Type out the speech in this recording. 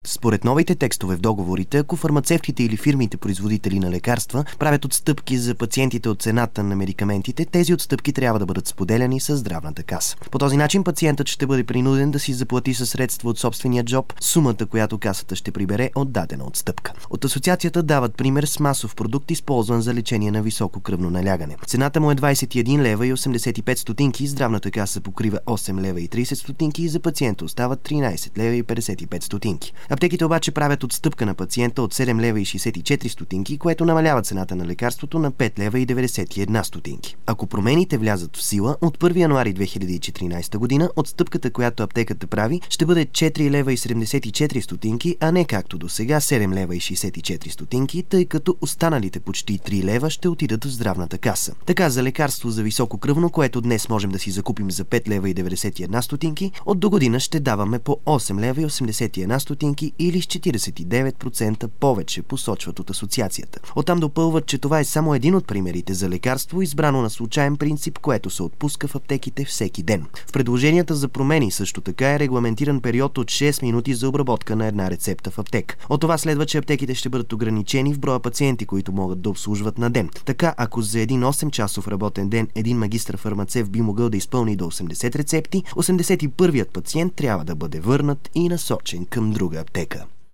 Според новите текстове в договорите, ако фармацевтите или фирмите производители на лекарства правят отстъпки за пациентите от цената на медикаментите, тези отстъпки трябва да бъдат споделяни с здравната каса. По този начин пациентът ще бъде принуден да си заплати със средства от собствения джоб сумата, която касата ще прибере от дадена отстъпка. От асоциацията дават пример с масов продукт, използван за лечение на високо кръвно налягане. Цената му е 21 лева и 85 стотинки, здравната каса покрива 8 лева и 30 стотинки и за пациента остават 13 лева и 55 стотинки. Аптеките обаче правят отстъпка на пациента от 7 лева и 64 стотинки, което намалява цената на лекарството на 5 лева и 91 стотинки. Ако промените влязат в сила, от 1 януари 2014 година отстъпката, която аптеката прави, ще бъде 4 лева и 74 стотинки, а не както до сега 7 лева и 64 стотинки, тъй като останалите почти 3 лева ще отидат в здравната каса. Така за лекарство за високо кръвно, което днес можем да си закупим за 5 лева и 91 стотинки, от до година ще даваме по 8 лева и 81 стотинки или с 49% повече, посочват от асоциацията. Оттам допълват, че това е само един от примерите за лекарство, избрано на случайен принцип, което се отпуска в аптеките всеки ден. В предложенията за промени също така е регламентиран период от 6 минути за обработка на една рецепта в аптека. От това следва, че аптеките ще бъдат ограничени в броя пациенти, които могат да обслужват на ден. Така, ако за един 8-часов работен ден един магистър-фармацевт би могъл да изпълни до 80 рецепти, 81-ият пациент трябва да бъде върнат и насочен към друга аптека.